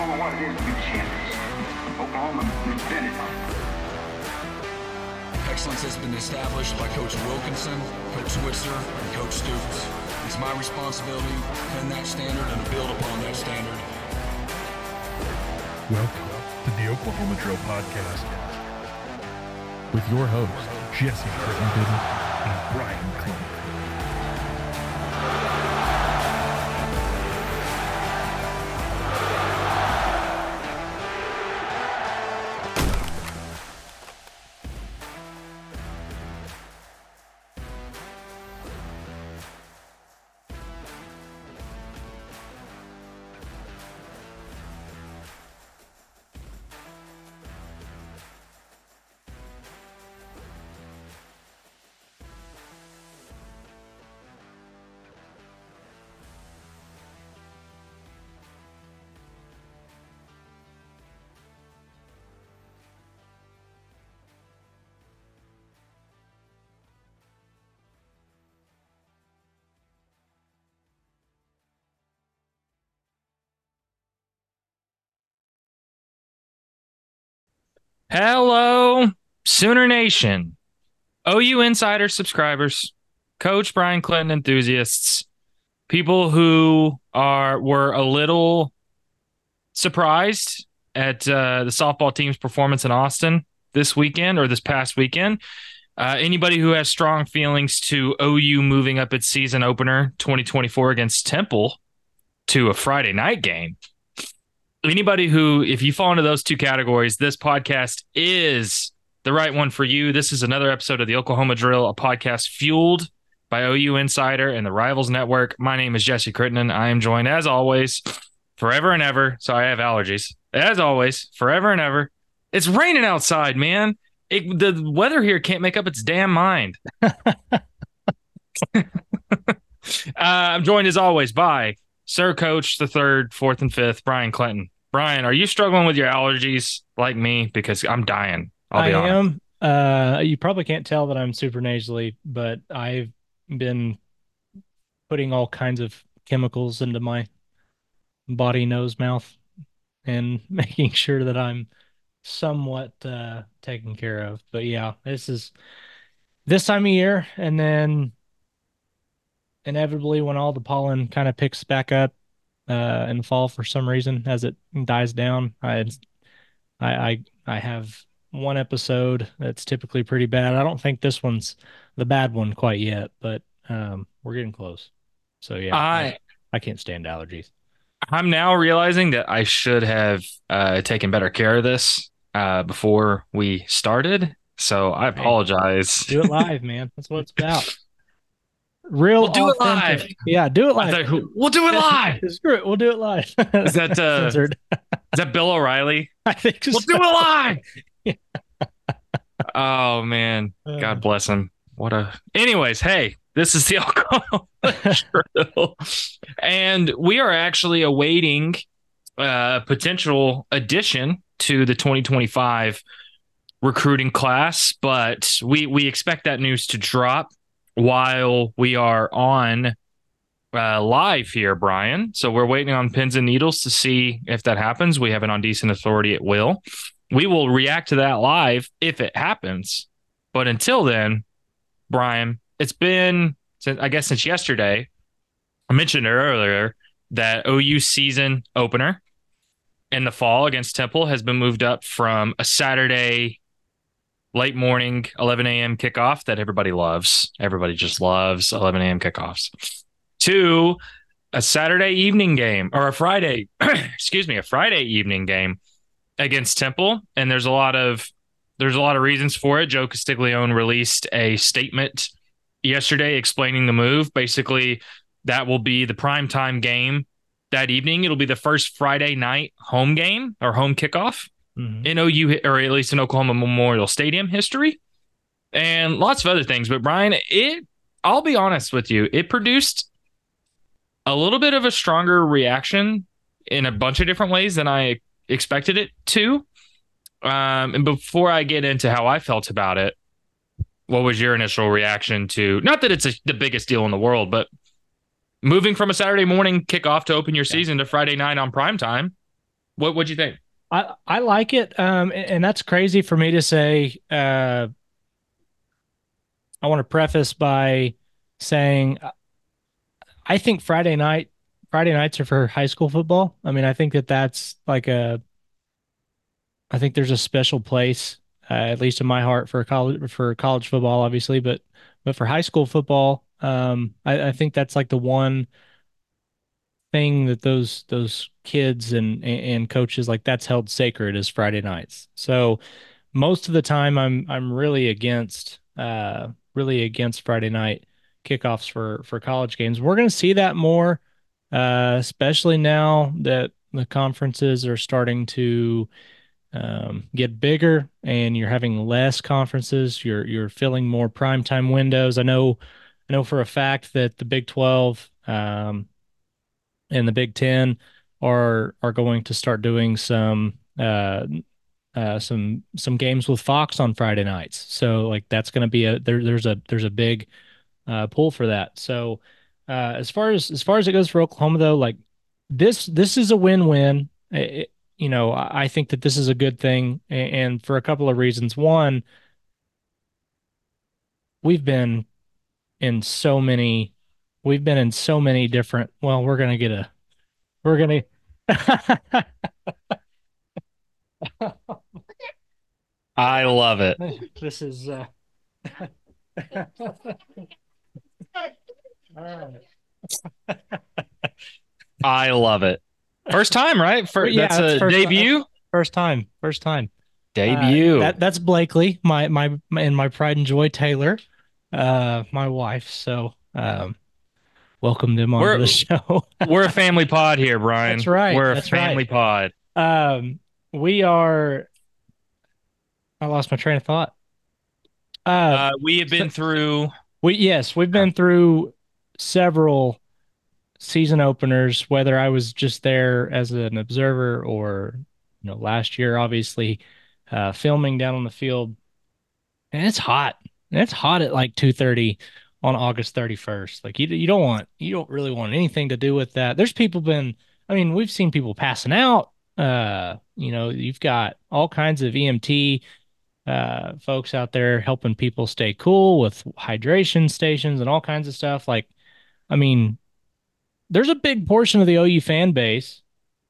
Oklahoma what it is to be champions. Oklahoma, we've been it. Excellence has been established by Coach Wilkinson, Coach Switzer, and Coach Stoops. It's my responsibility to defend that standard and to build upon that standard. Welcome to the Oklahoma Drill Podcast with your hosts, Jesse Crittenden and Brian Clinton. Hello, Sooner Nation, OU Insider subscribers, Coach Brian Clinton enthusiasts, people who were a little surprised at the softball team's performance in Austin this weekend or this past weekend. Anybody who has strong feelings to OU moving up its season opener 2024 against Temple to a Friday night game. Anybody who, if you fall into those two categories, this podcast is the right one for you. This is another episode of the Oklahoma Drill, a podcast fueled by OU Insider and the Rivals Network. My name is Jesse Crittenden. I am joined, as always, forever and ever. Sorry, I have allergies. As always, forever and ever. It's raining outside, man. The weather here can't make up its damn mind. I'm joined, as always, by Sir Coach, the third, fourth, and fifth, Brian Clinton. Brian, are you struggling with your allergies like me? Because I'm dying. I am. You probably can't tell that I'm super nasally, but I've been putting all kinds of chemicals into my body, nose, mouth, and making sure that I'm somewhat taken care of. But yeah, this is this time of year, and then inevitably when all the pollen kind of picks back up in the fall for some reason as it dies down, I have one episode that's typically pretty bad. I don't think this one's the bad one quite yet, but we're getting close. So yeah, I can't stand allergies. I'm now realizing that I should have taken better care of this before we started. So I apologize. Do it live, man. That's what it's about. We'll do it live. Yeah, do it live. We'll do it live. Screw it. We'll do it live. Is that Bill O'Reilly? I think so. We'll do it live. Yeah. Oh man, God bless him. Anyways, hey, this is the Oklahoma Drill, and we are actually awaiting a potential addition to the 2025 recruiting class, but we expect that news to drop while we are on live here, Brian. So we're waiting on pins and needles to see if that happens. We have it on decent authority. It will. We will react to that live if it happens. But until then, Brian, it's been, since yesterday. I mentioned earlier that OU season opener in the fall against Temple has been moved up from a Saturday late morning, 11 a.m. kickoff that everybody loves. Everybody just loves 11 a.m. kickoffs to a Saturday evening game or a Friday evening game against Temple. And there's a lot of reasons for it. Joe Castiglione released a statement yesterday explaining the move. Basically, that will be the primetime game that evening. It'll be the first Friday night home game or home kickoff in OU, or at least in Oklahoma Memorial Stadium history, and lots of other things. But Brian, I'll be honest with you, it produced a little bit of a stronger reaction in a bunch of different ways than I expected it to. And before I get into how I felt about it, what was your initial reaction to, not that it's the biggest deal in the world, but moving from a Saturday morning kickoff to open your season to Friday night on primetime? What'd you think? I like it. And that's crazy for me to say. I want to preface by saying I think Friday nights are for high school football. I mean, I think that's like I think there's a special place, at least in my heart, for college football, obviously, but for high school football, I think that's like the one thing that those kids and coaches like that's held sacred is Friday nights. So most of the time I'm really against Friday night kickoffs for college games. We're going to see that more, especially now that the conferences are starting to get bigger and you're having less conferences. You're filling more primetime windows. I know for a fact that the Big 12 and the Big 10 are going to start doing some games with Fox on Friday nights. So like that's going to be there's a big pull for that. So as far as it goes for Oklahoma though, like this is a win-win. I think that this is a good thing, and for a couple of reasons. One, we've been in so many we've been in so many different. Well, we're gonna. I love it. This is all right. I love it. First time, right? Yeah, That's that's a first debut. First time. First time. Debut. That's Blakely, my and my pride and joy Taylor, my wife. So welcome them onto the show. We're a family pod here, Brian. That's right. We're a That's family right. pod. We are. I lost my train of thought. We have been through. We've been through several season openers, whether I was just there as an observer or, last year, obviously, filming down on the field. And it's hot. And it's hot at like 2:30 on August 31st. Like you don't really want anything to do with that. I mean, we've seen people passing out. You've got all kinds of EMT folks out there helping people stay cool with hydration stations and all kinds of stuff. Like, I mean, there's a big portion of the OU fan base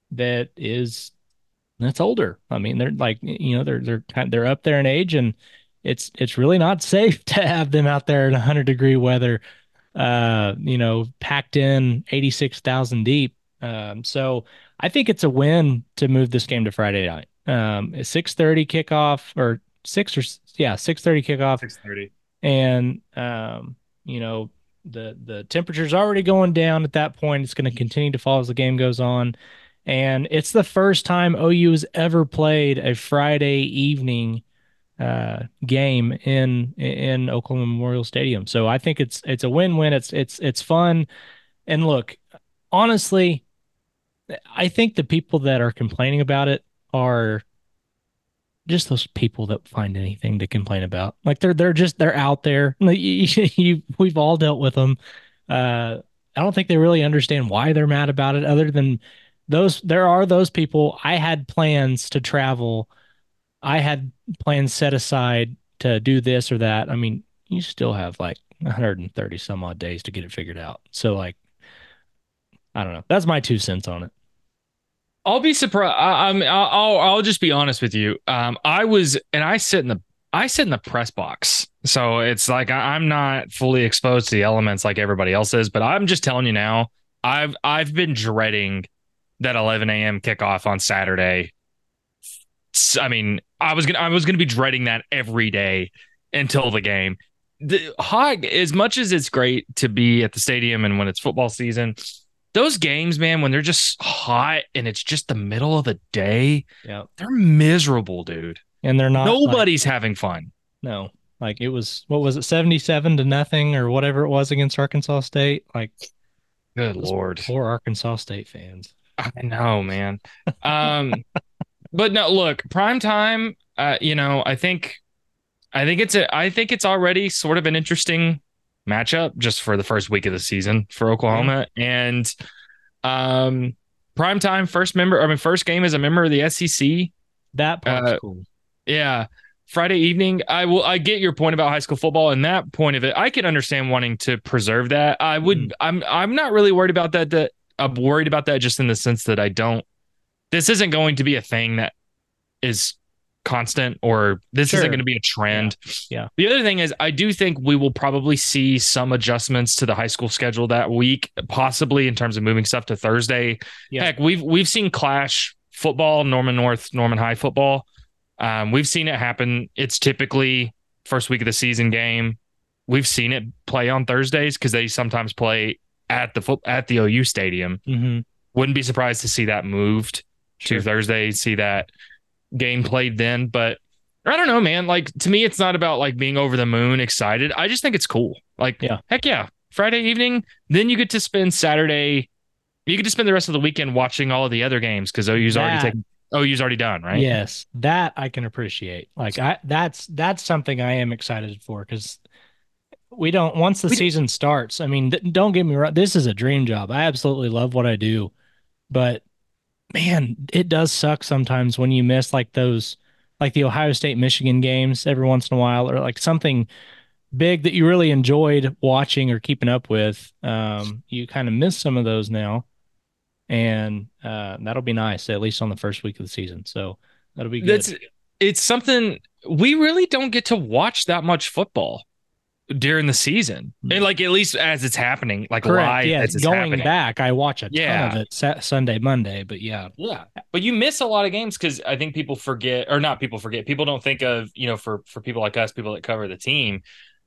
that's older. I mean, they're like, they're up there in age, and it's really not safe to have them out there in 100-degree weather, packed in 86,000 deep. So I think it's a win to move this game to Friday night. A 6:30 kickoff or 6:30 kickoff. 6:30. And the temperature's already going down at that point. It's going to continue to fall as the game goes on. And it's the first time OU has ever played a Friday evening game in Oklahoma Memorial Stadium. So I think it's a win-win. It's fun. And look, honestly, I think the people that are complaining about it are just those people that find anything to complain about. Like they're out there. We've all dealt with them. I don't think they really understand why they're mad about it, other than there are those people. I had plans to travel. I had plans set aside to do this or that. I mean, you still have like 130 some odd days to get it figured out. So like, I don't know. That's my 2 cents on it. I'll be surprised. I'll just be honest with you. I sit in the press box, so it's like I'm not fully exposed to the elements like everybody else is. But I'm just telling you now, I've been dreading that 11 a.m. kickoff on Saturday. I mean, I was gonna be dreading that every day until the game. The Hog, as much as it's great to be at the stadium and when it's football season, those games, man, when they're just hot and it's just the middle of the day, Yeah, they're miserable, dude. and they're not. Nobody's having fun. No, like it was. What was it? 77-0 or whatever it was against Arkansas State. Like, good Lord, poor Arkansas State fans. I know, man. But no, look, prime time. I think it's already sort of an interesting matchup just for the first week of the season for Oklahoma. And primetime first game as a member of the SEC. That part's cool. Yeah. Friday evening. I get your point about high school football and that point of it. I can understand wanting to preserve that. I'm not really worried about that. I'm worried about that just in the sense that this isn't going to be a thing that is constant, or this isn't going to be a trend. Yeah. The other thing is, I do think we will probably see some adjustments to the high school schedule that week, possibly in terms of moving stuff to Thursday. Yeah. Heck, we've seen Clash football, Norman North, Norman High football. We've seen it happen. It's typically first week of the season game. We've seen it play on Thursdays because they sometimes play at the OU stadium. Mm-hmm. Wouldn't be surprised to see that moved to Thursday, see that game played then. But I don't know, man. Like, to me, it's not about like being over the moon excited. I just think it's cool. Like, heck yeah, Friday evening. Then you get to spend Saturday. You get to spend the rest of the weekend watching all of the other games because OU's already done, right? Yes, that I can appreciate. Like, that's something I am excited for because once the season starts. I mean, don't get me wrong. This is a dream job. I absolutely love what I do, but man, it does suck sometimes when you miss like those, like the Ohio State Michigan games every once in a while, or like something big that you really enjoyed watching or keeping up with. You kind of miss some of those now, and that'll be nice, at least on the first week of the season. So that'll be good. It's something we really don't get to watch that much football during the season, and like at least as it's happening, like live. Yeah, as it's going happening. back, I watch a ton of it Sunday, Monday, but yeah. But you miss a lot of games because I think people forget, or not people forget. People don't think of, for people like us, people that cover the team.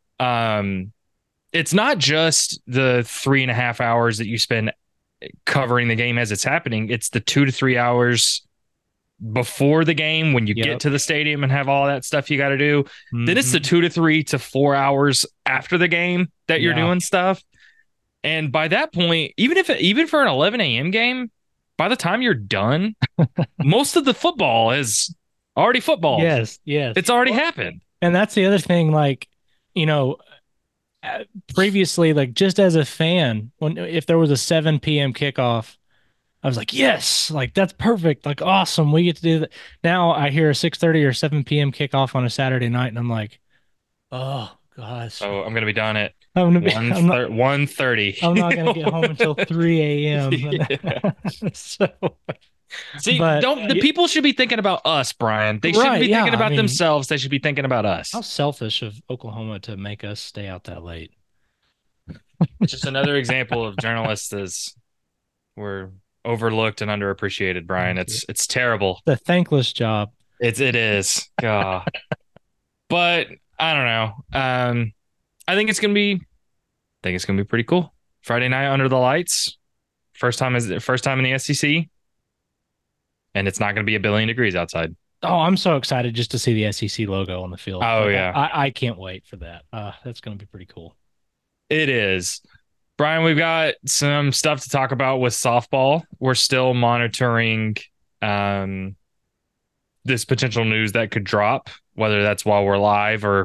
It's not just the 3.5 hours that you spend covering the game as it's happening. It's the 2 to 3 hours before the game when you get to the stadium and have all that stuff you got to do. Mm-hmm. Then it's the 2 to 3 to 4 hours after the game that you're doing stuff. And by that point, even for an 11 a.m. game, by the time you're done, most of the football is already football. Yes. It's already happened. And that's the other thing, like, previously, like just as a fan, if there was a 7 p.m. kickoff, I was like, yes, like that's perfect. Like, awesome. We get to do that. Now I hear a 6:30 or 7 p.m. kickoff on a Saturday night, and I'm like, oh gosh. Oh, I'm going to be done at 1:30. I'm not going to get home until 3 a.m. See, people should be thinking about us, Brian. They shouldn't be thinking about themselves. They should be thinking about us. How selfish of Oklahoma to make us stay out that late. Just another example of journalists as we're overlooked and underappreciated, Brian. It's terrible. The thankless job. It is. God. But I don't know. I think it's gonna be pretty cool. Friday night under the lights. First time in the SEC. And it's not gonna be 1 billion degrees outside. Oh, I'm so excited just to see the SEC logo on the field. Oh, yeah. I can't wait for that. That's gonna be pretty cool. It is. Brian, we've got some stuff to talk about with softball. We're still monitoring this potential news that could drop, whether that's while we're live or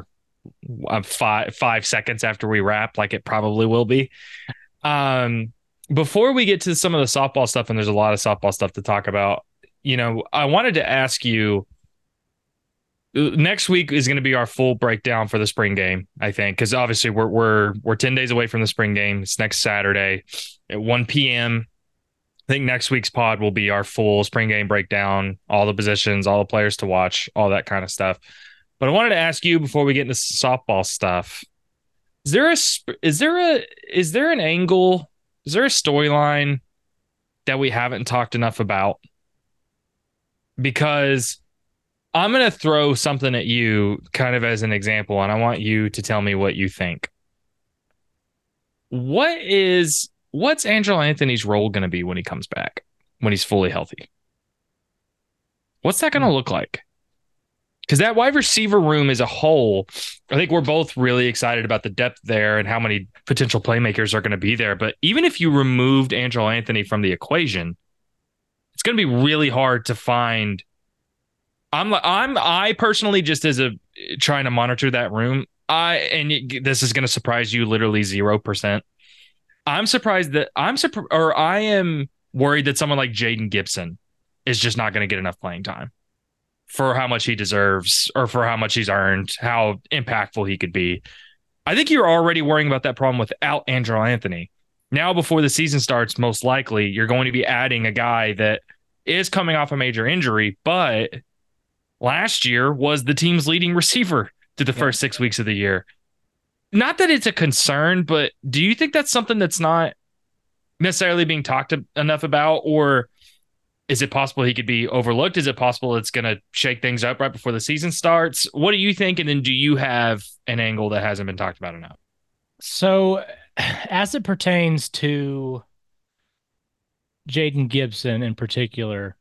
5 seconds after we wrap, like it probably will be. Before we get to some of the softball stuff, and there's a lot of softball stuff to talk about, I wanted to ask you, next week is going to be our full breakdown for the spring game, I think, because obviously we're 10 days away from the spring game. It's next Saturday at 1 p.m. I think next week's pod will be our full spring game breakdown, all the positions, all the players to watch, all that kind of stuff. But I wanted to ask you before we get into softball stuff: is there an angle? Is there a storyline that we haven't talked enough about? Because I'm going to throw something at you kind of as an example, and I want you to tell me what you think. What's Angelo Anthony's role going to be when he comes back, when he's fully healthy? What's that going to look like? Because that wide receiver room as a whole, I think we're both really excited about the depth there and how many potential playmakers are going to be there. But even if you removed Angelo Anthony from the equation, it's going to be really hard to find. I personally, just as trying to monitor that room, this is going to surprise you, literally 0%. I'm surprised that I am worried that someone like Jaden Gibson is just not going to get enough playing time for how much he deserves or for how much he's earned, how impactful he could be. I think you're already worrying about that problem without Andrew Anthony. Now, before the season starts, most likely you're going to be adding a guy that is coming off a major injury, but last year was the team's leading receiver through the first 6 weeks of the year. Not that it's a concern, but do you think that's something that's not necessarily being talked enough about, or is it possible he could be overlooked? Is it possible it's going to shake things up right before the season starts? What do you think? And then do you have an angle that hasn't been talked about enough? So, as it pertains to Jaden Gibson in particular,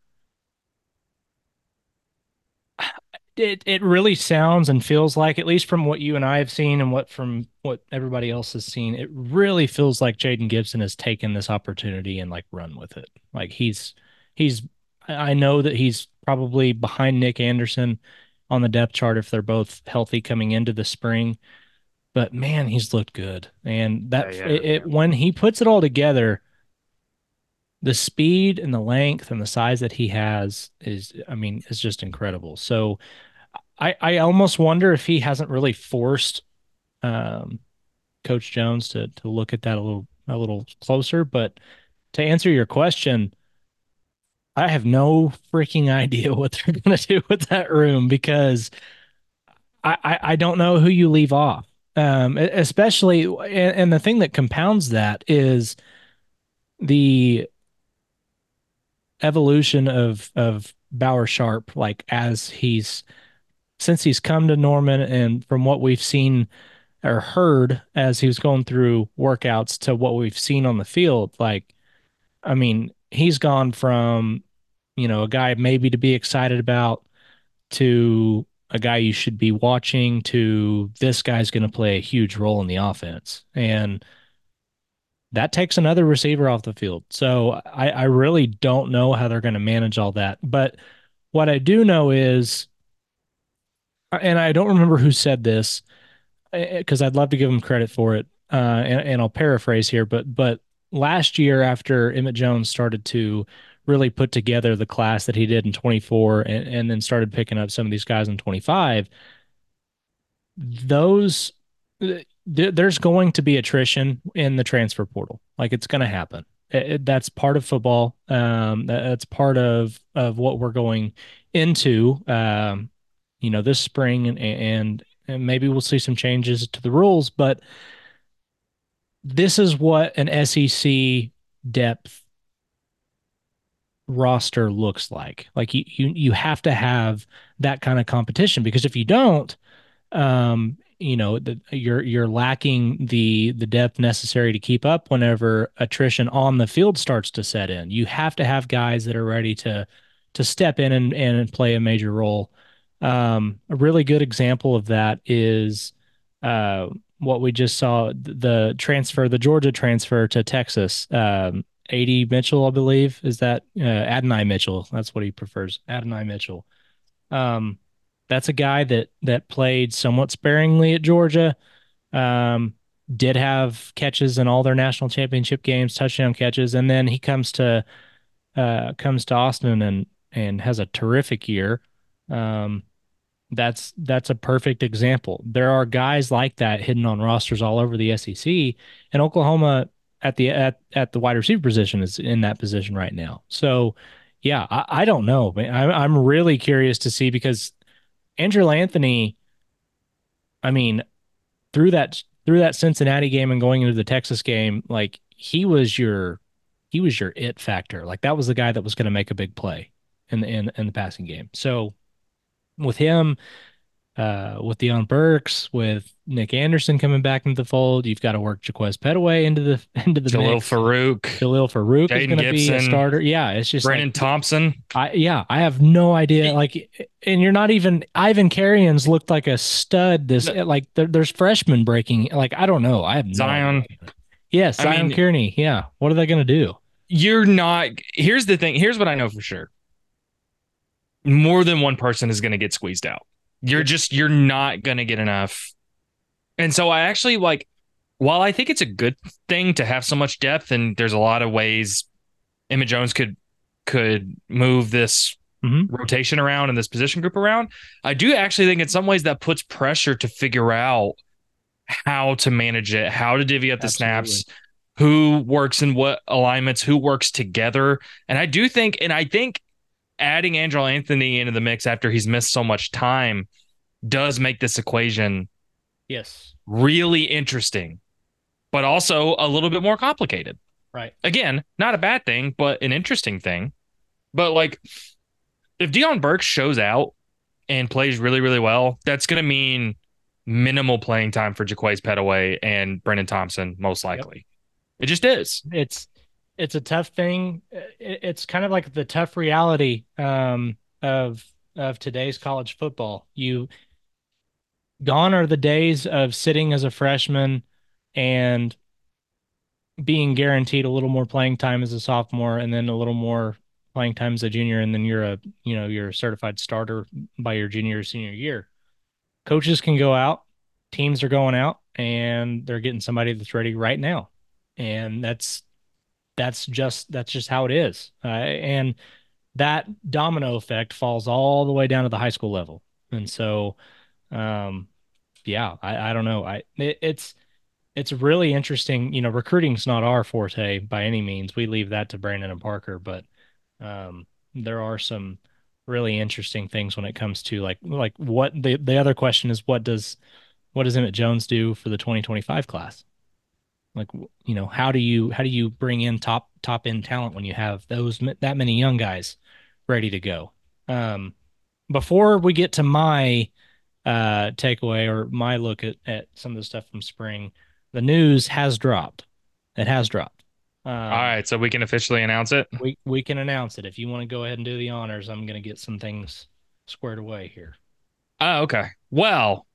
it really sounds and feels like, at least from what you and I have seen and what everybody else has seen, it really feels like Jaden Gibson has taken this opportunity and like run with it. Like he's I know that he's probably behind Nick Anderson on the depth chart if they're both healthy coming into the spring. But man, he's looked good. And when he puts it all together, the speed and the length and the size that he has is just incredible. So I almost wonder if he hasn't really forced Coach Jones to look at that a little closer. But to answer your question, I have no freaking idea what they're going to do with that room, because I don't know who you leave off. Especially, and the thing that compounds that is the evolution of Bauer Sharp, like since he's come to Norman, and from what we've seen or heard as he was going through workouts to what we've seen on the field, like, I mean, he's gone from, a guy maybe to be excited about to a guy you should be watching to this guy's going to play a huge role in the offense. And that takes another receiver off the field. So I really don't know how they're going to manage all that. But what I do know is, and I don't remember who said this, because I'd love to give him credit for it. And I'll paraphrase here, but last year, after Emmett Jones started to really put together the class that he did in 24 and then started picking up some of these guys in 25, there's going to be attrition in the transfer portal. Like, it's going to happen. That's part of football. That's part of what we're going into, this spring, and maybe we'll see some changes to the rules, but this is what an SEC depth roster looks like. Like, you have to have that kind of competition, because if you don't, you're lacking the depth necessary to keep up whenever attrition on the field starts to set in. You have to have guys that are ready to step in and play a major role. A really good example of that is what we just saw, the Georgia transfer to Texas. A.D. Mitchell, I believe, is that Adonai Mitchell. That's what he prefers, Adonai Mitchell. That's a guy that played somewhat sparingly at Georgia. Did have catches in all their national championship games, touchdown catches, and then he comes to Austin and has a terrific year. That's a perfect example. There are guys like that hidden on rosters all over the SEC, and Oklahoma at the wide receiver position is in that position right now. So, yeah, I don't know. I'm really curious to see, because Andrew Anthony, I mean, through that Cincinnati game and going into the Texas game, like, he was your it factor. Like, that was the guy that was going to make a big play in the passing game. So with him, with Deion Burks, with Nick Anderson coming back into the fold, you've got to work Jaquez Petaway into the Jalil mix. Farouk Jaden is going to be a starter. Yeah, it's just Brennan Thompson. I have no idea. Like, and you're not even Ivan Carrions looked like a stud. Like, there's freshmen breaking. Like, I don't know. I have Zion. No yes, Zion Kearney. Yeah, what are they going to do? You're not. Here's the thing. Here's what I know for sure. More than one person is going to get squeezed out. You're not going to get enough. And so I actually, like, while I think it's a good thing to have so much depth, and there's a lot of ways Emmett Jones could move this Mhm. rotation around and this position group around. I do actually think in some ways that puts pressure to figure out how to manage it, how to divvy up the Absolutely. snaps, who works in what alignments, who works together. And I think adding Angelo Anthony into the mix after he's missed so much time does make this equation Yes. really interesting, but also a little bit more complicated. Right. Again, not a bad thing, but an interesting thing. But like, if Dion Burks shows out and plays really, really well, that's going to mean minimal playing time for Jaquays Petaway and Brendan Thompson, most Yep. likely. It just is. It's a tough thing. It's kind of like the tough reality of today's college football. Gone are the days of sitting as a freshman and being guaranteed a little more playing time as a sophomore and then a little more playing time as a junior, and then you're a certified starter by your junior or senior year. Coaches can go out, teams are going out, and they're getting somebody that's ready right now. And that's just how it is. And that domino effect falls all the way down to the high school level. And so um yeah, I don't know. It's really interesting. Recruiting's not our forte by any means. We leave that to Brandon and Parker, but there are some really interesting things when it comes to like what the other question is, what does Emmett Jones do for the 2025 class? Like, how do you bring in top end talent when you have that many young guys ready to go? Um, Before we get to my takeaway or my look at some of the stuff from spring, the news has dropped. It has dropped. All Um, right, so we can officially announce it. we can announce it. If you want to go ahead and do the honors, I'm going to get some things squared away here. Oh, okay. Well,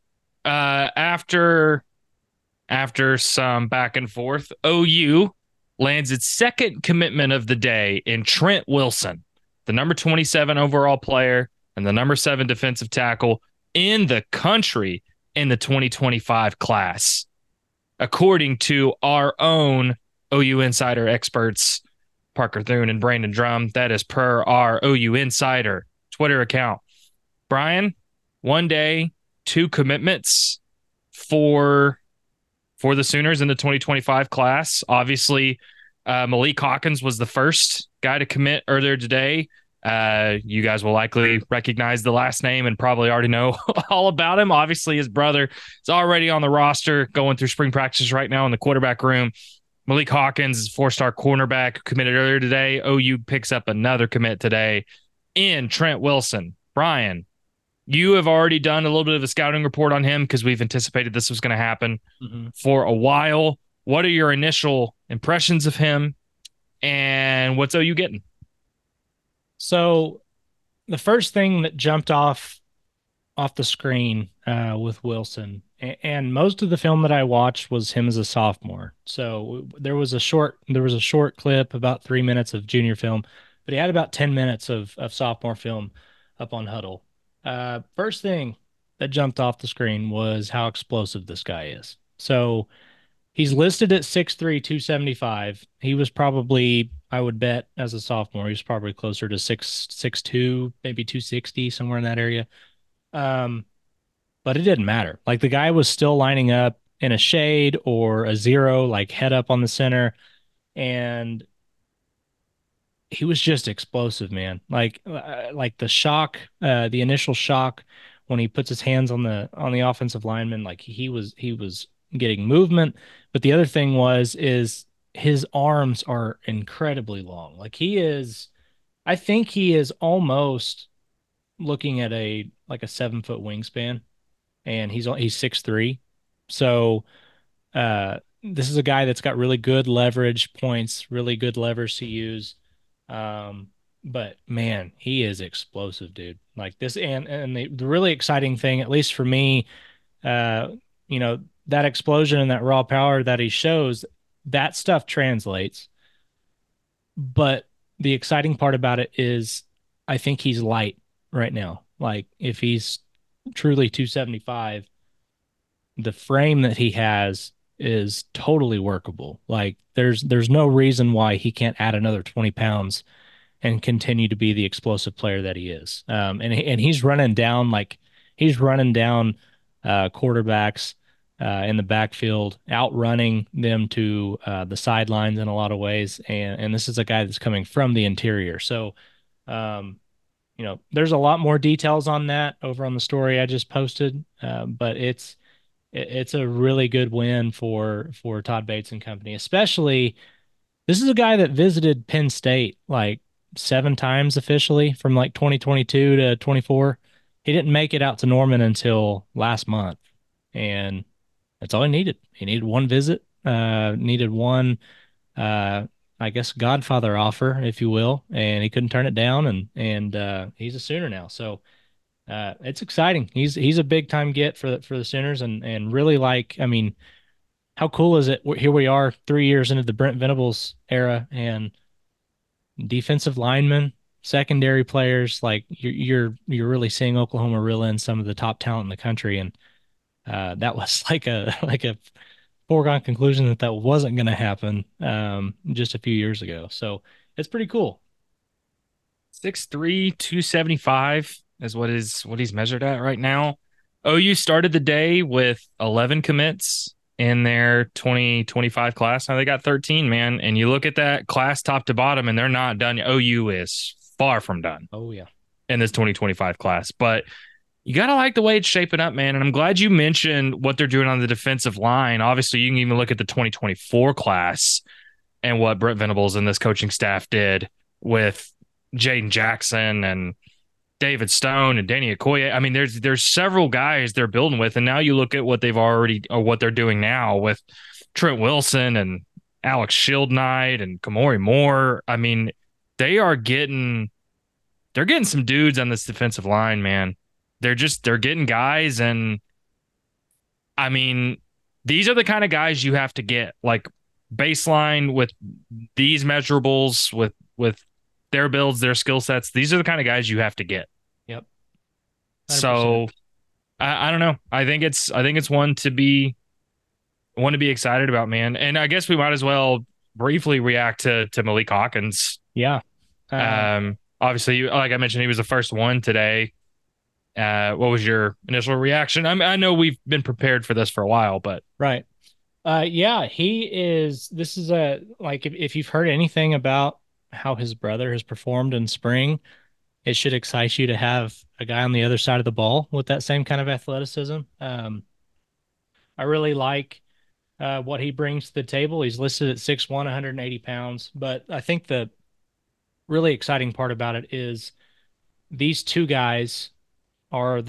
after some back and forth, OU lands its second commitment of the day in Trent Wilson, the number 27 overall player and the number 7 defensive tackle in the country in the 2025 class, according to our own OU Insider experts, Parker Thune and Brandon Drum. That is per our OU Insider Twitter account. Brian, one day, 2 commitments for the Sooners in the 2025 class. Obviously, Malik Hawkins was the first guy to commit earlier today. You guys will likely recognize the last name and probably already know all about him. Obviously, his brother is already on the roster, going through spring practice right now in the quarterback room. Malik Hawkins is a 4-star cornerback who committed earlier today. OU picks up another commit today in Trent Wilson. Brian, you have already done a little bit of a scouting report on him because we've anticipated this was going to happen for a while. What are your initial impressions of him, and what's OU getting? So the first thing that jumped off the screen with Wilson, and most of the film that I watched was him as a sophomore. So there was a short clip, about 3 minutes of junior film, but he had about 10 minutes of sophomore film up on Huddle. First thing that jumped off the screen was how explosive this guy is. So he's listed at 6'3", 275. He was probably, I would bet, as a sophomore, he was probably closer to 6'2", maybe 260, somewhere in that area. Um, but it didn't matter. Like, the guy was still lining up in a shade or a zero, like head up on the center, and he was just explosive, man. Like the initial shock when he puts his hands on the offensive lineman, like he was getting movement. But the other thing is his arms are incredibly long. I think he is almost looking at a 7 foot wingspan, and he's 6'3". So this is a guy that's got really good leverage points, really good levers to use. Um, but man, he is explosive, dude. Like this, and the really exciting thing, at least for me, uh, that explosion and that raw power that he shows, that stuff translates. But the exciting part about it is, I think he's light right now. Like, if he's truly 275, the frame that he has is totally workable. Like there's no reason why he can't add another 20 pounds and continue to be the explosive player that he is. And he's running down quarterbacks in the backfield, outrunning them to the sidelines in a lot of ways. And this is a guy that's coming from the interior. So, there's a lot more details on that over on the story I just posted. But it's a really good win for Todd Bates and company, especially this is a guy that visited Penn State like 7 times officially from like 2022 to 24. He didn't make it out to Norman until last month, and that's all he needed. He needed one visit, needed one, I guess, Godfather offer, if you will, and he couldn't turn it down, and he's a Sooner now. So it's exciting. He's a big time get for the Sooners, and really like, I mean, how cool is it? Here we are 3 years into the Brent Venables era, and defensive linemen, secondary players, like you're really seeing Oklahoma reel in some of the top talent in the country, and that was like a foregone conclusion that wasn't going to happen just a few years ago. So it's pretty cool. 6'3", 275 is what he's measured at right now. OU started the day with 11 commits in their 2025 class. Now they got 13, man. And you look at that class top to bottom, and they're not done. OU is far from done. Oh, yeah. In this 2025 class. But you got to like the way it's shaping up, man. And I'm glad you mentioned what they're doing on the defensive line. Obviously, you can even look at the 2024 class and what Brent Venables and this coaching staff did with Jaden Jackson and David Stone and Danny Okoye. I mean, there's several guys they're building with, and now you look at what what they're doing now with Trent Wilson and Alex Shieldnight and Kamori Moore. I mean, they're getting some dudes on this defensive line, man. They're getting guys, and I mean, these are the kind of guys you have to get, like baseline with these measurables, with their builds, their skill sets. These are the kind of guys you have to get. Yep. 100%. So I don't know. I think it's one to be excited about, man. And I guess we might as well briefly react to Malik Hawkins. Yeah. Obviously, like I mentioned, he was the first one today. What was your initial reaction? I know we've been prepared for this for a while, but right. Yeah, he is. This is if you've heard anything about how his brother has performed in spring, it should excite you to have a guy on the other side of the ball with that same kind of athleticism. I really like what he brings to the table. He's listed at 6'1", 180 pounds, but I think the really exciting part about it is these two guys are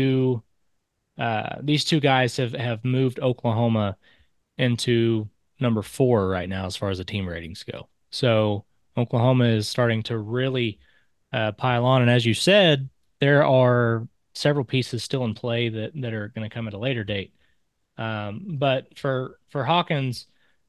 these two guys have moved Oklahoma into number 4 right now as far as the team ratings go. So Oklahoma is starting to really pile on. And as you said, there are several pieces still in play that are going to come at a later date. But for Hawkins,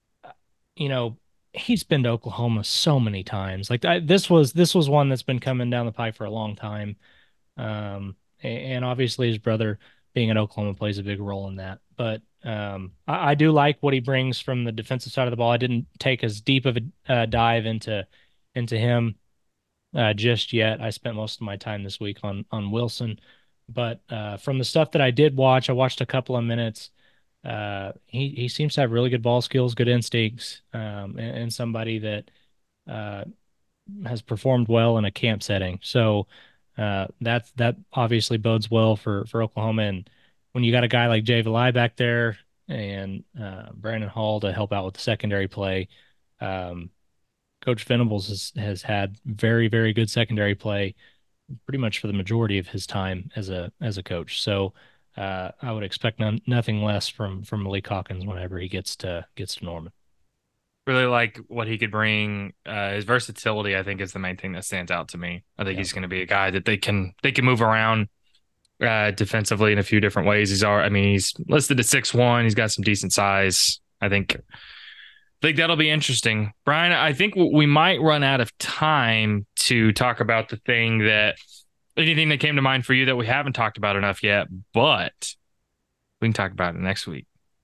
he's been to Oklahoma so many times. Like this was one that's been coming down the pipe for a long time. And obviously his brother being at Oklahoma plays a big role in that. But I do like what he brings from the defensive side of the ball. I didn't take as deep of a dive into him just yet. I spent most of my time this week on Wilson. But from the stuff that I did watch, I watched a couple of minutes. He seems to have really good ball skills, good instincts, and somebody that has performed well in a camp setting. So that obviously bodes well for Oklahoma. And when you got a guy like Jay Valai back there and Brandon Hall to help out with the secondary play, Coach Venables has had very, very good secondary play pretty much for the majority of his time as a coach. So I would expect nothing less from Malik Hawkins whenever he gets to Norman. Really like what he could bring. His versatility, I think, is the main thing that stands out to me. I think he's going to be a guy that they can move around defensively in a few different ways. He's listed at 6'1". He's got some decent size. I think that'll be interesting. Brian, I think we might run out of time to talk about anything that came to mind for you that we haven't talked about enough yet, but we can talk about it next week.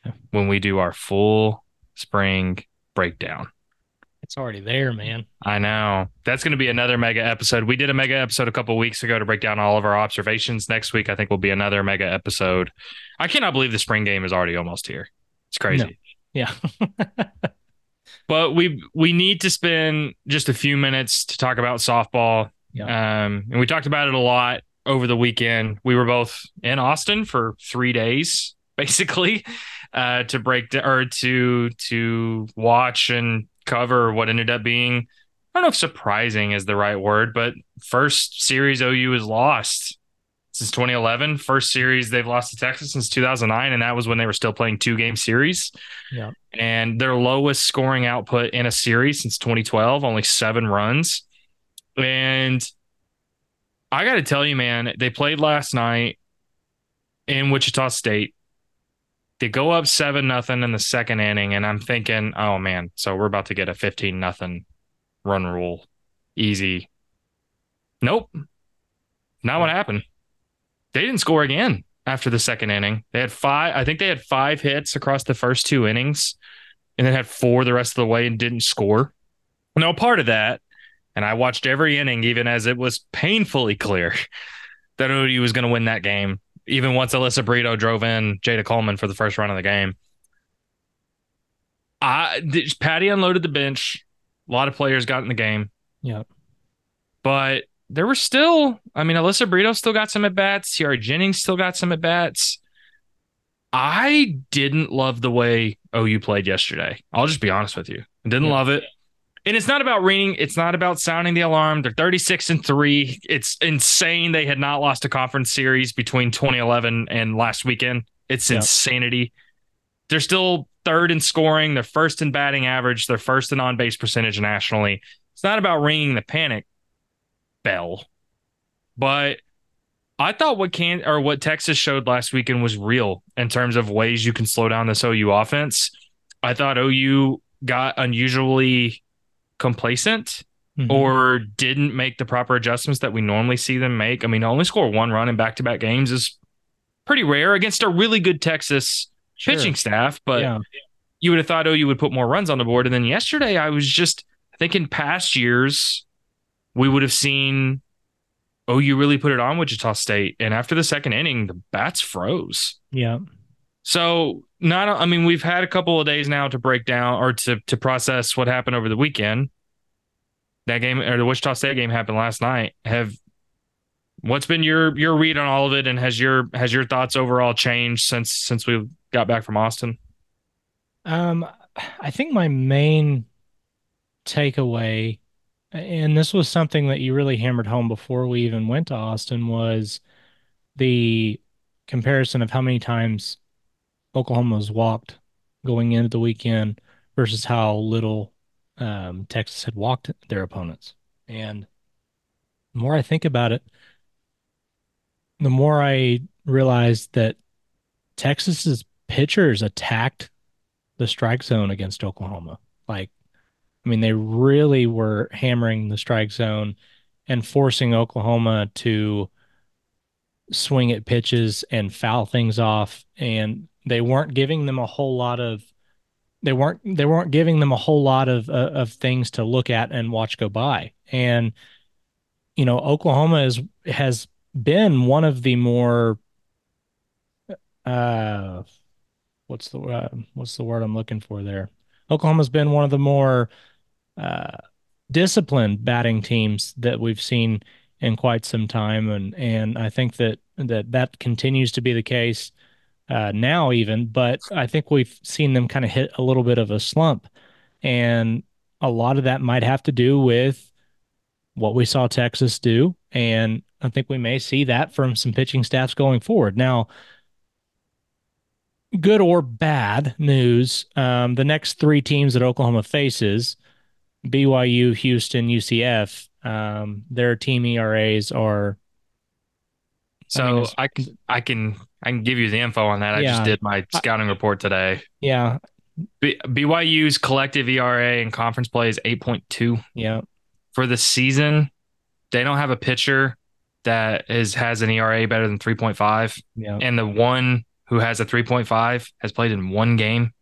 when we do our full spring breakdown. It's already there, man. I know. That's going to be another mega episode. We did a mega episode a couple of weeks ago to break down all of our observations. Next week, I think, will be another mega episode. I cannot believe the spring game is already almost here. It's crazy. No. Yeah. But we need to spend just a few minutes to talk about softball. Yeah. And we talked about it a lot over the weekend. We were both in Austin for 3 days, basically, to break or to watch and cover what ended up being, I don't know if surprising is the right word, but first series OU has lost since 2011. First series they've lost to Texas since 2009, and that was when they were still playing 2-game series. Yeah. And their lowest scoring output in a series since 2012, only 7 runs. And I got to tell you, man, they played last night in Wichita State. They go up 7-0 in the second inning, and I'm thinking, oh man, so we're about to get a 15-0 run rule. Easy. Nope. Not what happened. They didn't score again after the second inning. They had 5, I think they had 5 hits across the first 2 innings, and then had 4 the rest of the way and didn't score. No part of that. And I watched every inning, even as it was painfully clear that OU was going to win that game. Even once Alyssa Brito drove in Jada Coleman for the first run of the game. Patty unloaded the bench. A lot of players got in the game. Yeah. But there were still, Alyssa Brito still got some at-bats. Tiara Jennings still got some at-bats. I didn't love the way OU played yesterday. I'll just be honest with you. I didn't love it. And it's not about ringing. It's not about sounding the alarm. They're 36-3. It's insane. They had not lost a conference series between 2011 and last weekend. It's insanity. They're still third in scoring. They're first in batting average. They're first in on-base percentage nationally. It's not about ringing the panic bell. But I thought what Texas showed last weekend was real in terms of ways you can slow down this OU offense. I thought OU got unusually complacent or didn't make the proper adjustments that we normally see them make. To only score 1 run in back-to-back games is pretty rare against a really good Texas pitching staff, but you would have thought OU would put more runs on the board. And then yesterday, I think in past years, we would have seen OU really put it on Wichita State. And after the second inning, the bats froze. Yeah. So we've had a couple of days now to break down or to process what happened over the weekend. That game, or the Wichita State game, happened last night. What's been your read on all of it, and has your thoughts overall changed since we got back from Austin? I think my main takeaway, and this was something that you really hammered home before we even went to Austin, was the comparison of how many times Oklahoma was walked going into the weekend versus how little Texas had walked their opponents. And the more I think about it, the more I realize that Texas's pitchers attacked the strike zone against Oklahoma. They really were hammering the strike zone and forcing Oklahoma to swing at pitches and foul things off, and they weren't giving them a whole lot of things to look at and watch go by. And Oklahoma has been one of the more what's the word I'm looking for there? Oklahoma's been one of the more disciplined batting teams that we've seen in quite some time, and I think that continues to be the case now even, but I think we've seen them kind of hit a little bit of a slump, and a lot of that might have to do with what we saw Texas do, and I think we may see that from some pitching staffs going forward. Now, good or bad news, the next 3 teams that Oklahoma faces, BYU, Houston, UCF, their team ERAs are. So I can give you the info on that. I just did my scouting report today. Yeah. BYU's collective ERA in conference play is 8.2. Yeah. For the season, they don't have a pitcher that has an ERA better than 3.5. Yeah. And the one who has a 3.5, has played in one game.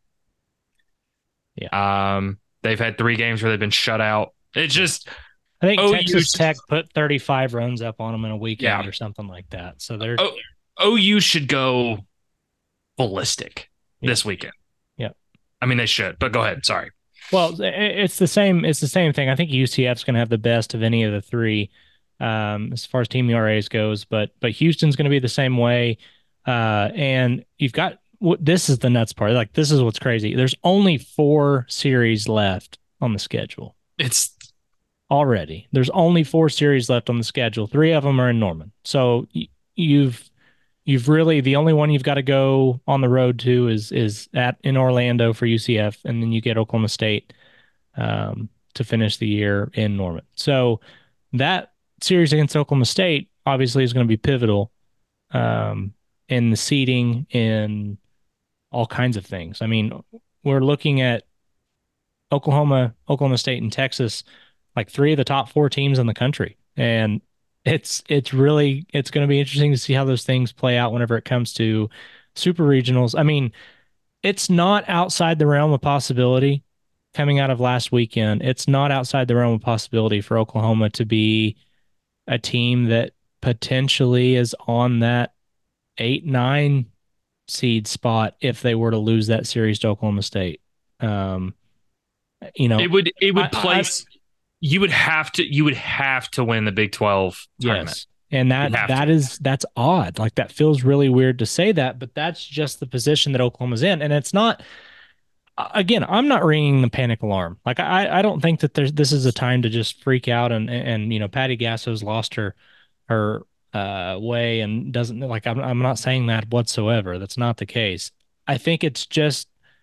Yeah. They've had 3 games where they've been shut out. It's just I think OU Texas Tech put 35 runs up on them in a weekend Yeah. or something like that. So they're OU should go ballistic this weekend. Yeah. I mean, they should, but go ahead. Sorry. Well, it's the same. It's the same thing. I think UCF's going to have the best of any of the three, as far as team ERAs goes. But Houston's going to be the same way. And you've got this is the nuts part. Like this is what's crazy. There's only 4 series left on the schedule. It's already. There's only 4 series left on the schedule. 3 of them are in Norman. So you've really the only one you've got to go on the road to is in Orlando for UCF, and then you get Oklahoma State to finish the year in Norman. So that series against Oklahoma State obviously is going to be pivotal in the seeding, in all kinds of things. I mean, we're looking at Oklahoma State, and Texas, like 3 of the top 4 teams in the country, and it's going to be interesting to see how those things play out whenever it comes to super regionals. I mean, it's not outside the realm of possibility coming out of last weekend. It's not outside the realm of possibility for Oklahoma to be a team that potentially is on that 8-9 seed spot if they were to lose that series to Oklahoma State. It would place. You would have to win the Big 12 tournament. Yes. And that's odd. Like that feels really weird to say that, but that's just the position that Oklahoma's in. And it's not, again, I'm not ringing the panic alarm. Like I don't think that this is a time to just freak out and Patty Gasso's lost her way and doesn't, like, I'm not saying that whatsoever. That's not the case. I think it's just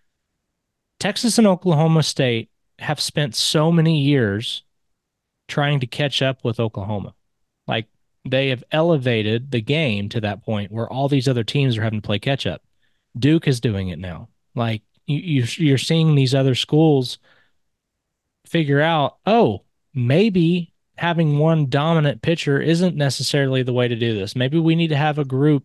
Texas and Oklahoma State have spent so many years trying to catch up with Oklahoma. Like they have elevated the game to that point where all these other teams are having to play catch up. Duke is doing it now. Like you're seeing these other schools figure out, oh, maybe having one dominant pitcher isn't necessarily the way to do this. Maybe we need to have a group,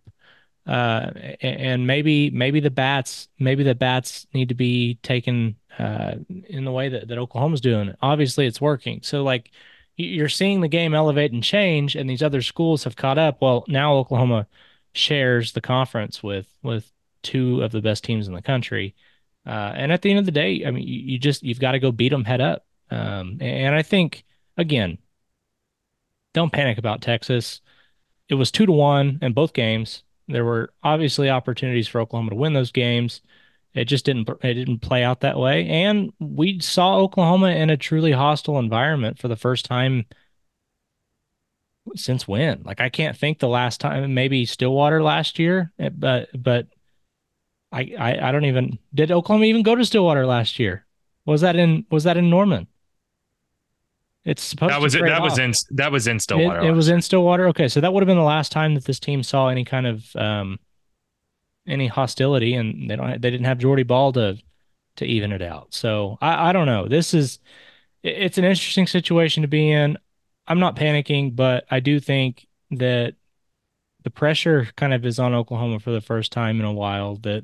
and maybe the bats need to be taken in the way that Oklahoma's doing. Obviously, it's working. So like you're seeing the game elevate and change, and these other schools have caught up. Well, now Oklahoma shares the conference with 2 of the best teams in the country. And at the end of the day, I mean, you've got to go beat them head up. And I think, again, don't panic about Texas. It was 2-1 in both games. There were obviously opportunities for Oklahoma to win those games. It just didn't play out that way. And we saw Oklahoma in a truly hostile environment for the first time since when? Like I can't think the last time, maybe Stillwater last year, but I don't even, did Oklahoma even go to Stillwater last year? Was that in Norman? It's supposed that was in Stillwater. It was in Stillwater. Okay, so that would have been the last time that this team saw any kind of any hostility, and they didn't have Jordy Ball to even it out. So I don't know. It's an interesting situation to be in. I'm not panicking, but I do think that the pressure kind of is on Oklahoma for the first time in a while that,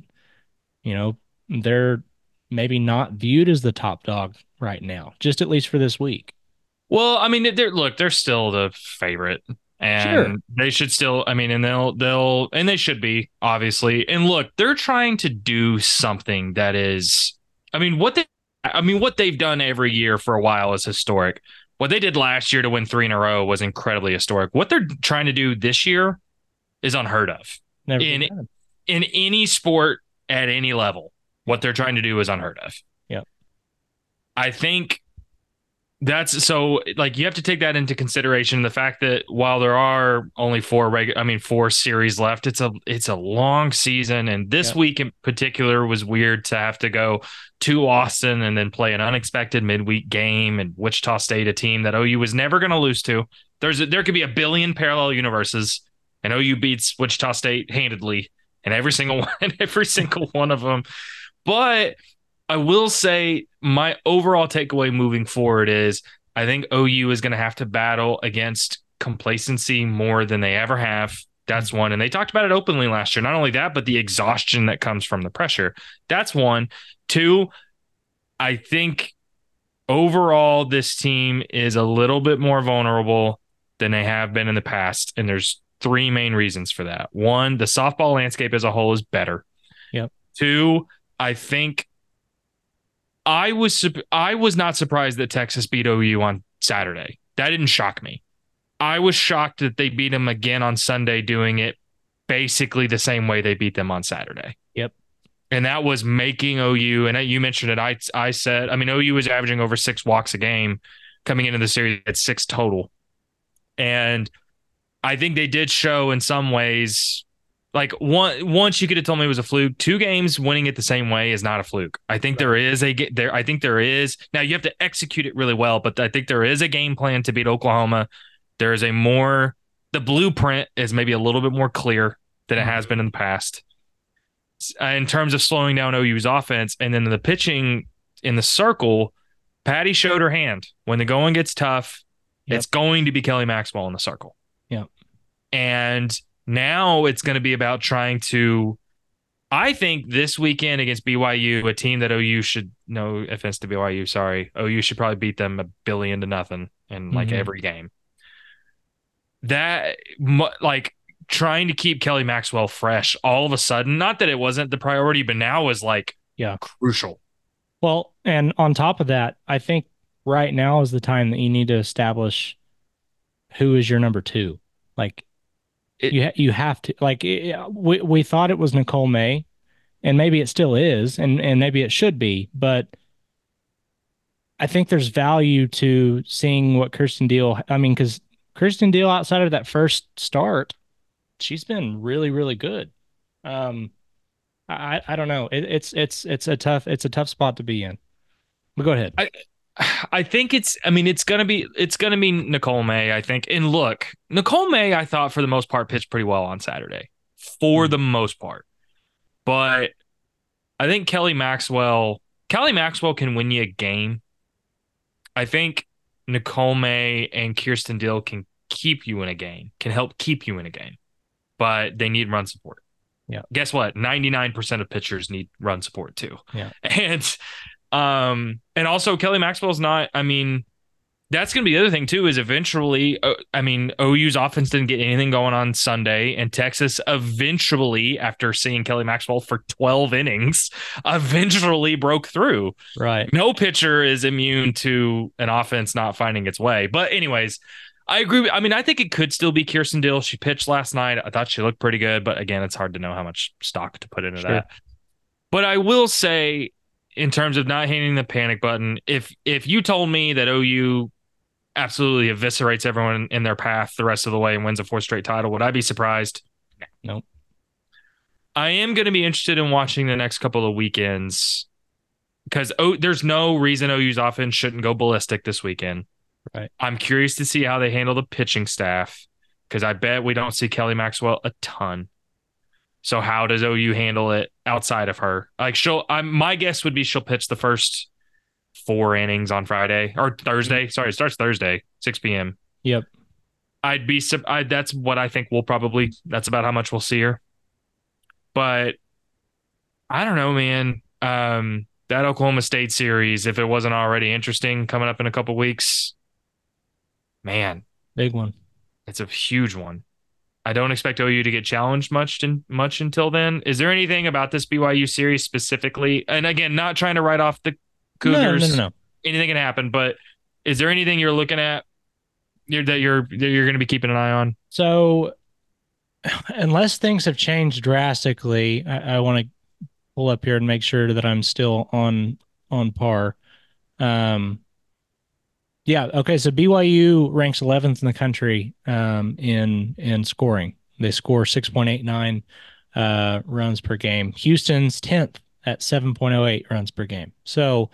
they're maybe not viewed as the top dog right now, just at least for this week. Well, I mean, they're still the favorite, and sure, they should still, I mean, and and they should be, obviously. And look, they're trying to do something that is, I mean, what they've done every year for a while is historic. What they did last year to win 3 in a row was incredibly historic. What they're trying to do this year is unheard of in any sport at any level. What they're trying to do is unheard of. Yeah. I think that's so, like, you have to take that into consideration. The fact that while there are only 4 series left, it's a long season. And this week in particular was weird to have to go to Austin and then play an unexpected midweek game and Wichita State, a team that OU was never going to lose to. There could be a billion parallel universes, and OU beats Wichita State handedly in every single one of them. But I will say my overall takeaway moving forward is I think OU is going to have to battle against complacency more than they ever have. That's one. And they talked about it openly last year. Not only that, but the exhaustion that comes from the pressure. That's one. Two, I think overall this team is a little bit more vulnerable than they have been in the past. And there's three main reasons for that. One, the softball landscape as a whole is better. Yep. Two, I think I was not surprised that Texas beat OU on Saturday. That didn't shock me. I was shocked that they beat them again on Sunday, doing it basically the same way they beat them on Saturday. Yep. And that was making OU, and you mentioned it, I said, I mean, OU was averaging over 6 walks a game coming into the series at 6 total. And I think they did show in some ways, like once you could have told me it was a fluke. 2 games winning it the same way is not a fluke. I think there is now you have to execute it really well, but I think there is a game plan to beat Oklahoma. There is the blueprint is maybe a little bit more clear than it has been in the past in terms of slowing down OU's offense. And then the pitching in the circle, Patty showed her hand. When the going gets tough, it's going to be Kelly Maxwell in the circle. Yeah. And now it's going to be about trying to, I think this weekend against BYU, a team that OU should, no offense to BYU, sorry, OU should probably beat them 1 billion to nothing in like every game. That, like, trying to keep Kelly Maxwell fresh all of a sudden, not that it wasn't the priority, but now is like crucial. Well, and on top of that, I think right now is the time that you need to establish who is your number 2. Like, you have to, like, we thought it was Nicole May, and maybe it still is, and maybe it should be, but I think there's value to seeing what Kirsten Deal, I mean, because Kirsten Deal, outside of that first start, she's been really, really good. I don't know. It's a tough spot to be in. But go ahead. I think it's gonna be Nicole May, I think. And look, Nicole May, I thought for the most part pitched pretty well on Saturday. For the most part. But I think Kelly Maxwell can win you a game. I think Nicole May and Kirsten Dill can keep you in a game, can help keep you in a game. But they need run support. Yeah. Guess what? 99% of pitchers need run support too. Yeah. And also Kelly Maxwell's not, I mean, that's going to be the other thing too, is eventually, OU's offense didn't get anything going on Sunday, and Texas eventually, after seeing Kelly Maxwell for 12 innings, eventually broke through. Right. No pitcher is immune to an offense not finding its way. But anyways, I agree. I mean, I think it could still be Kirsten Dill. She pitched last night. I thought she looked pretty good, but again, it's hard to know how much stock to put into that. But I will say, in terms of not hitting the panic button, if you told me that OU absolutely eviscerates everyone in their path the rest of the way and wins a 4th straight title, would I be surprised? No. I am going to be interested in watching the next couple of weekends because there's no reason OU's offense shouldn't go ballistic this weekend. Right. I'm curious to see how they handle the pitching staff because I bet we don't see Kelly Maxwell a ton. So how does OU handle it outside of her? Like my guess would be she'll pitch the first 4 innings on Friday or Thursday. Sorry, it starts Thursday, 6 p.m. Yep. That's what I think that's about how much we'll see her. But I don't know, man. That Oklahoma State series, if it wasn't already interesting coming up in a couple weeks, man, big one. It's a huge one. I don't expect OU to get challenged much until then. Is there anything about this BYU series specifically? And again, not trying to write off the Cougars. No. Anything can happen, but is there anything you're looking at that you're going to be keeping an eye on? So, unless things have changed drastically, I want to pull up here and make sure that I'm still on par. Yeah. Okay. So BYU ranks 11th in the country in scoring. They score 6.89 runs per game. Houston's 10th at 7.08 runs per game. So,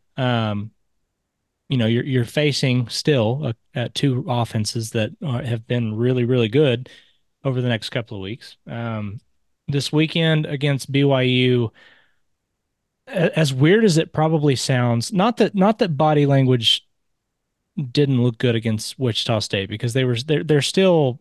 you're facing still 2 offenses that have been really, really good over the next couple of weeks. This weekend against BYU, as weird as it probably sounds, not that body language didn't look good against Wichita State, because they're still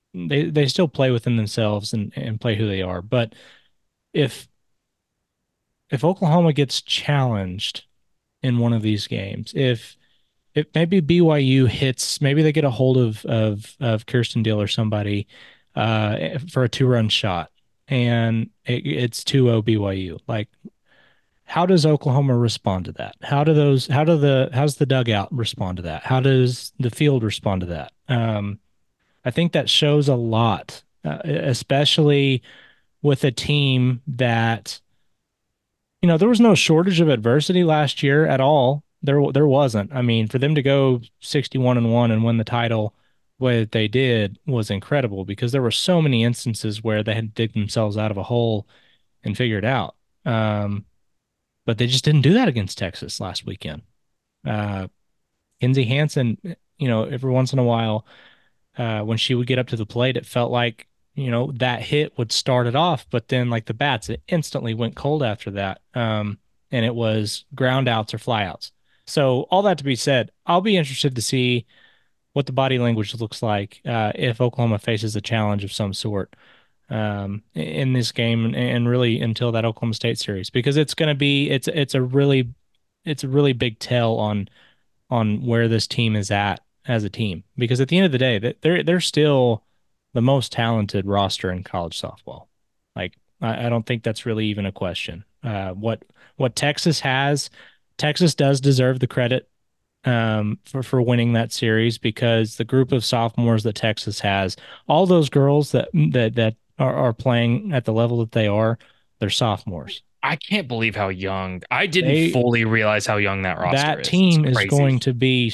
they still play within themselves and play who they are. But if if Oklahoma gets challenged in one of these games, if maybe BYU hits, maybe they get a hold of Kirsten Deal or somebody for a 2-run shot, and it's 2-0 BYU. Like, how does Oklahoma respond to that? How's the dugout respond to that? How does the field respond to that? I think that shows a lot, especially with a team that, there was no shortage of adversity last year at all. There wasn't. I mean, for them to go 61-1 and win the title the way that they did was incredible because there were so many instances where they had to dig themselves out of a hole and figure it out. But they just didn't do that against Texas last weekend. Uh, Kenzie Hansen, every once in a while, when she would get up to the plate, it felt like, that hit would start it off, but then like the bats, it instantly went cold after that. And it was ground outs or flyouts. So all that to be said, I'll be interested to see what the body language looks like if Oklahoma faces a challenge of some sort in this game and really until that Oklahoma State series, because it's going to be it's a really big tell on where this team is at as a team, because at the end of the day, they're still the most talented roster in college softball. Like, I don't think that's really even a question. What Texas has, Texas does deserve the credit for winning that series, because the group of sophomores that Texas has, all those girls that are playing at the level that they are, they're sophomores. I can't believe how young. I didn't They fully realize how young that roster That is. It's team is crazy. going to be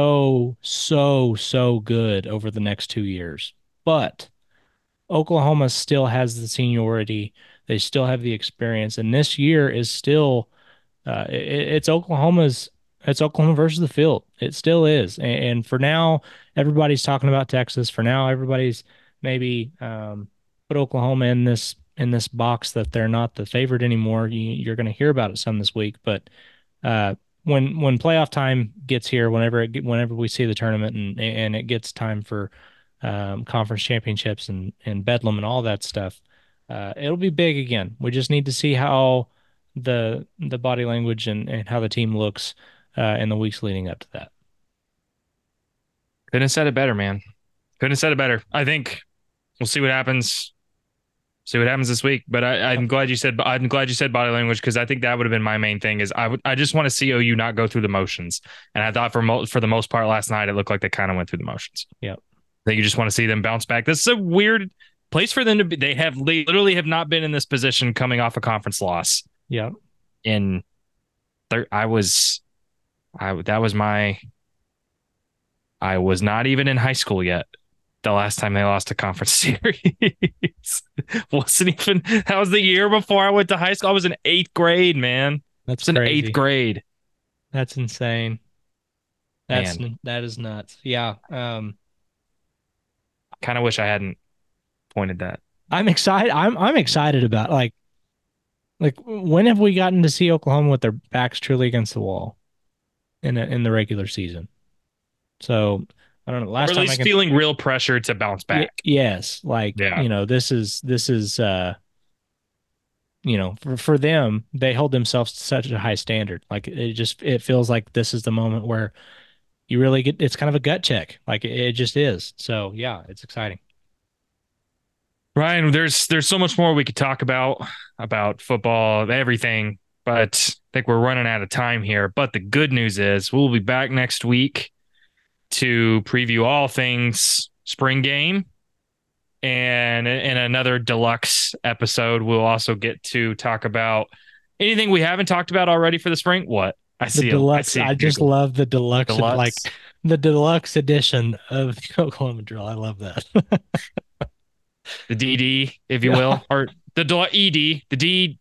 so good over the next 2 years. But Oklahoma still has the seniority. They still have the experience, and this year is still it's Oklahoma versus the field. It still is. And for now, everybody's talking about Texas. For now, everybody's maybe put Oklahoma in this box that they're not the favorite anymore. You're going to hear about it some this week, but uh, when playoff time gets here, whenever we see the tournament and it gets time for conference championships and Bedlam and all that stuff, it'll be big again. We just need to see how the body language and how the team looks in the weeks leading up to that. Couldn't have said it better, man. Couldn't have said it better. I think we'll see what happens. See what happens this week. But I'm glad you said body language, because I think that would have been my main thing. Is I just want to see OU not go through the motions. And I thought for the most part last night, it looked like they kind of went through the motions. Yeah. That you just want to see them bounce back. This is a weird place for them to be. They literally have not been in this position coming off a conference loss. Yeah. I was not even in high school yet the last time they lost a conference series. That was the year before I went to high school. I was in 8th grade, man. That's in crazy. 8th grade. That's insane. That is nuts. Yeah. Kind of wish I hadn't pointed that. I'm excited. I'm excited about like when have we gotten to see Oklahoma with their backs truly against the wall in the regular season? So I don't know. Or at least feeling real pressure to bounce back. Yes, like this is for them, they hold themselves to such a high standard. Like it feels like this is the moment where you really it's kind of a gut check. Like it just is. So yeah, it's exciting. Ryan, there's so much more we could talk about football, everything, but I think we're running out of time here. But the good news is we'll be back next week to preview all things spring game. And in another deluxe episode, we'll also get to talk about anything we haven't talked about already for the spring. What? I just love the deluxe. Like the deluxe edition of the Oklahoma Drill. I love that. The DD, if you will, or the ED, the D.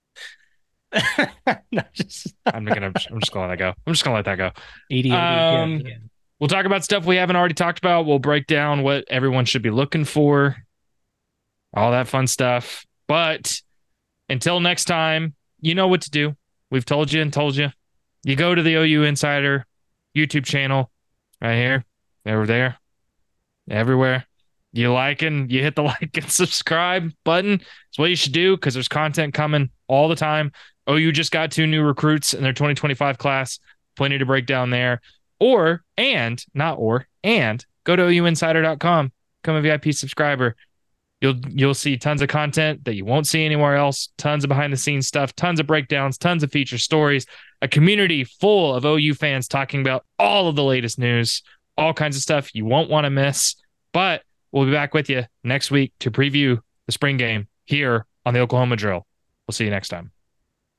I'm just gonna let that go. I'm just gonna let that go. ED. We'll talk about stuff we haven't already talked about. We'll break down what everyone should be looking for, all that fun stuff. But until next time, you know what to do. We've told you and told you. You go to the OU Insider YouTube channel right here, over there, everywhere. you hit the like and subscribe button. It's what you should do because there's content coming all the time. OU just got 2 new recruits in their 2025 class. Plenty to break down there. And go to OUinsider.com. Become a VIP subscriber. You'll see tons of content that you won't see anywhere else, tons of behind the scenes stuff, tons of breakdowns, tons of feature stories, a community full of OU fans talking about all of the latest news, all kinds of stuff you won't want to miss. But we'll be back with you next week to preview the spring game here on the Oklahoma Drill. We'll see you next time.